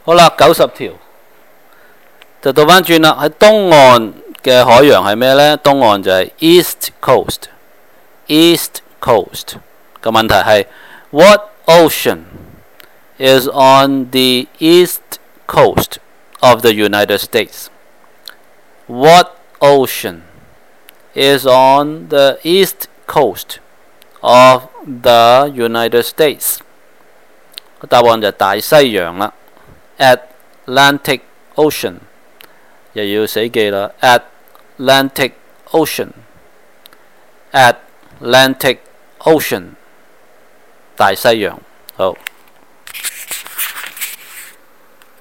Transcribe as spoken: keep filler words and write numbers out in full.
好啦，九十條就倒翻轉啦。喺東岸嘅海洋係咩呢？東岸就係 East Coast。East Coast 個問題係 What ocean is on the east coast of the United States? What ocean is on the east coast of the United States? 個答案就係大西洋啦。Atlantic Ocean 又要死記啦。Atlantic Ocean。Atlantic Ocean 大西洋。好。